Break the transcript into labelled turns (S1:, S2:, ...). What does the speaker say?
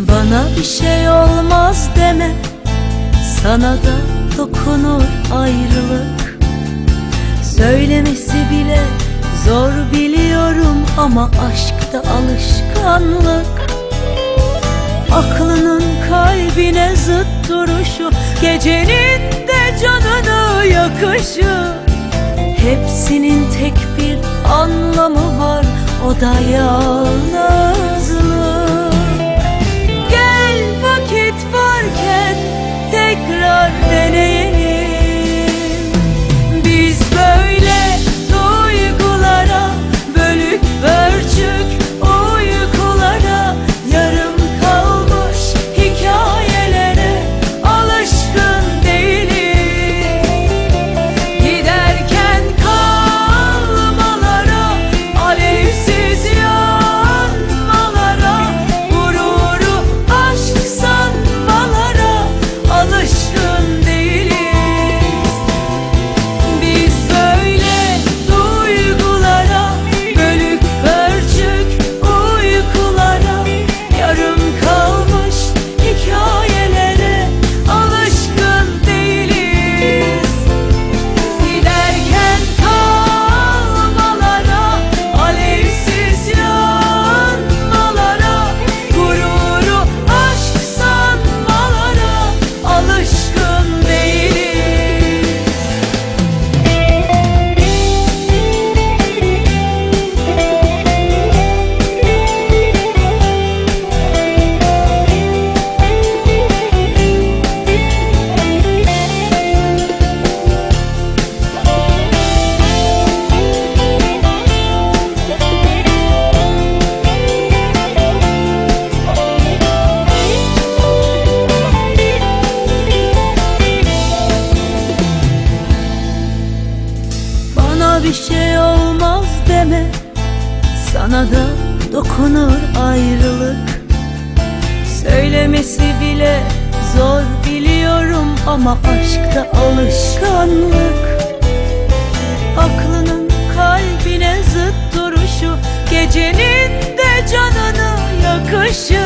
S1: Bana bir şey olmaz deme, sana da dokunur ayrılık. Söylemesi bile zor biliyorum ama aşkta alışkanlık. Aklının kalbine zıt duruşu, gecenin de canını yakışı, hepsinin tek bir anlamı var, o da yalnızlık. Gel vakit varken tekrar deneyelim. Biz böyle duygulara, bölük pörçük uykulara, yarım kalmış hikayelere alışkın değiliz. Giderken kalmalara, alevsiz yanmalara, gururu aşk sanmalara alışkın değiliz. Biz böyle duygulara, bölük pörçük uykulara, yarım kalmış hikayelere alışkın değiliz. Giderken kalmalara, alevsiz yanmalara, gururu aşk sanmalara alışkın değiliz. Bana bir şey olmaz deme, sana da dokunur ayrılık. Söylemesi bile zor biliyorum ama aşkta alışkanlık. Aklının kalbine zıt duruşu, gecenin de canını yakışı,